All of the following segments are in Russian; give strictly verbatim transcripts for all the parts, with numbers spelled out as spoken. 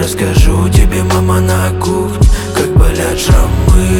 расскажу тебе, мама, на кухне, как болят шрамы.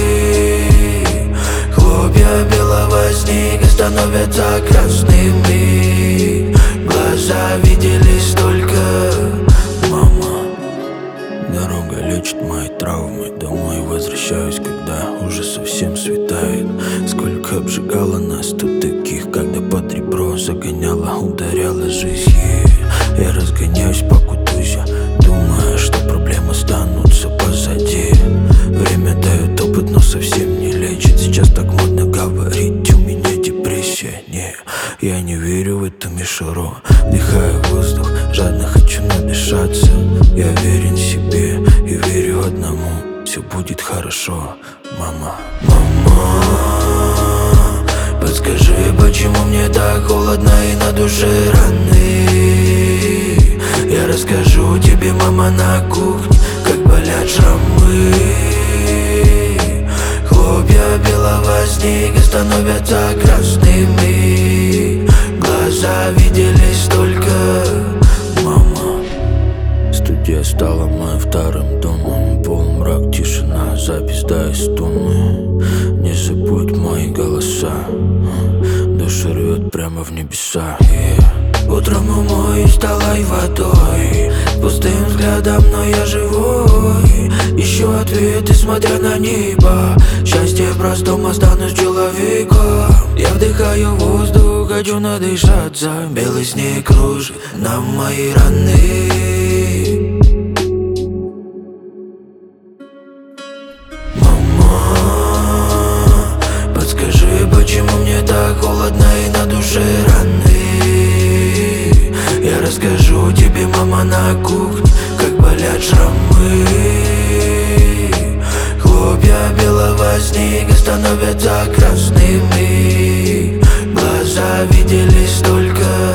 Хлопья белого снега становятся красными. Глаза виделись только, мама. Дорога лечит мои травмы. Домой возвращаюсь, когда уже совсем светает. Сколько обжигало нас тут таких, когда под ребро загоняла, ударяла жизнь. Я разгоняюсь по кутузе, думая, что проблемы останутся позади. Время дает опыт, но совсем не лечит. Сейчас так модно говорить, у меня депрессия. Не, я не верю в эту мишуру. Вдыхаю воздух, жадно хочу надышаться. Я верен себе и верю одному: все будет хорошо, мама. Мама, подскажи, почему мне так холодно и на душе раны? Я расскажу тебе, мама, на кухне, как болят шрамы. Хлопья белого снега становятся красными. Глаза виделись только, мама. Студия стала моим вторым домом. Полумрак, тишина, запись да из тумы. Не забудь мои голоса, душу рвет прямо в небеса. Yeah. Утром умоюсь талой водой, пустым взглядом, но я живой. Ищу ответы, смотря на небо. Счастье простом, останусь человеком. Я вдыхаю воздух, хочу надышаться. Белый снег кружит на мои раны. Подскажи, почему мне так холодно и на душе раны? Я расскажу тебе, мама, на кухне, как болят шрамы. Хлопья белого снега становятся красными. Глаза виделись только